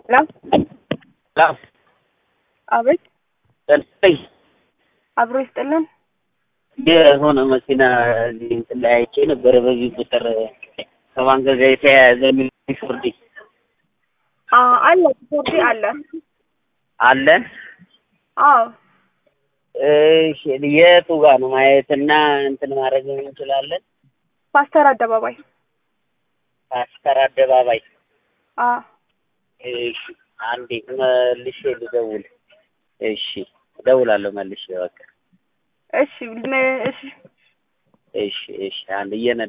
لا لا አቤት ተልፈይ አብሮ ይስጥልን። የሆነ መኪና እንትን ላይ አይቼ ነበር በዚህ ቁጥር ከማን ጋር የተያያዘ ሚስወርዲ አለ ፎርዲ አለ አለ። አዎ እሺ የቱ ጋር ነው ማየትና እንትን ማድረግ እንችላለን? ፓስተር አደባባይ ፓስተር አደባባይ። አዎ እሺ አንዴ መልሼ ልደውል። እሺ እደውላለሁ መልሼ በቃ። እሺ እሺ እሺ አንዴ